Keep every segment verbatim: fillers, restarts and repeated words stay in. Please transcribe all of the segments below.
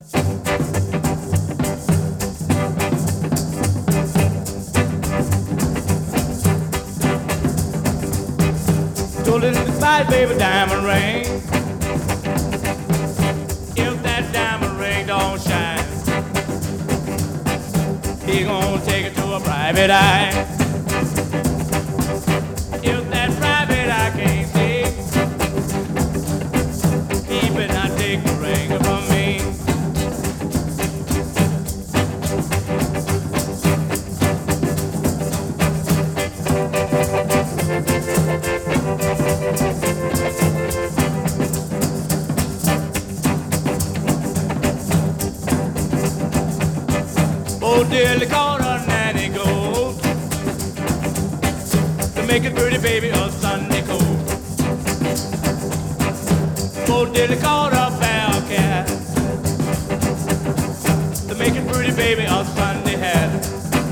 Told it to buy baby diamond ring. If that diamond ring don't shine, he gonna take it to a private eye. If that private eye can't see, he better not take the ring from me. Oh, dearly called a nanny goat to make a pretty baby a Sunday coat. Oh, dearly called a bell cat to make a pretty baby a Sunday hat.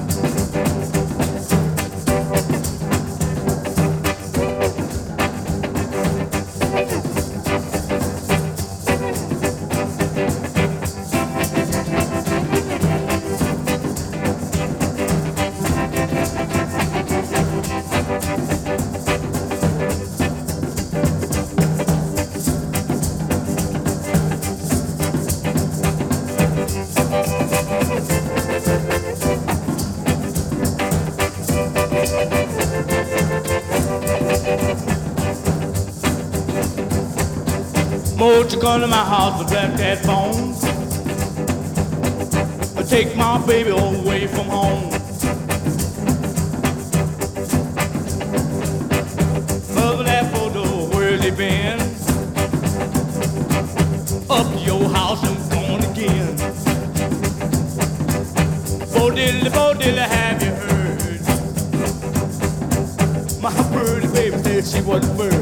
Won't you come to my house and black that phone? Take my baby away from home. Mother, that photo, where's he been? Up to your house and gone again. Bo diddly, bo diddly, have you heard? My pretty baby said she was a bird.